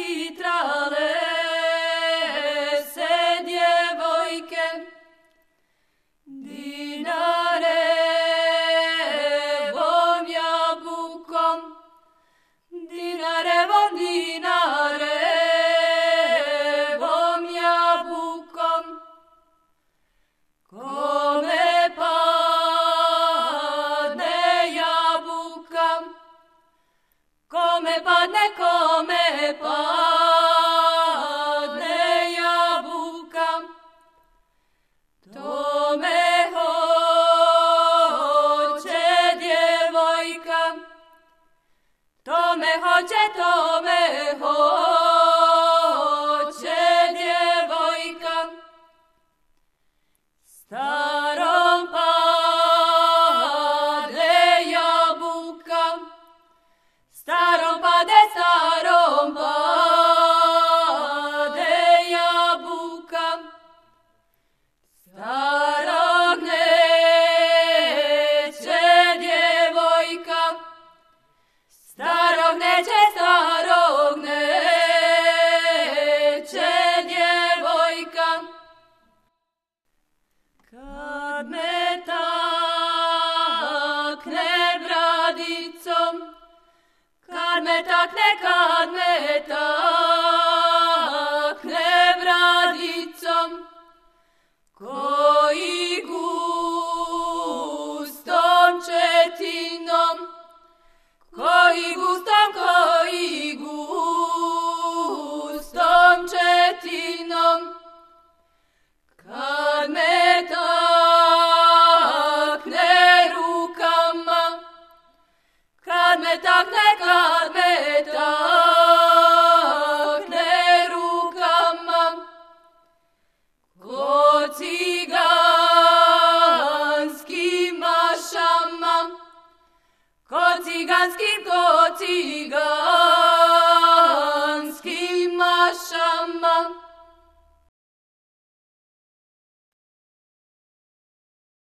titrale se djevojke, dinarevom jabukom, dinarevom jabukom, kome padne jabuka, kome padne jabuka, tome hoće djevojka, tome hoće djevojka. Starom pade jabuka, starom pade jabuka, starog neće djevojka, starog neće djevojka. Kad me takne bradicom, kad me takne bradicom, koji gustom četinom, koji gustom četinom, kad me takne rukama, kad me takne rukama, ko ciganskim mašama, ko ciganskim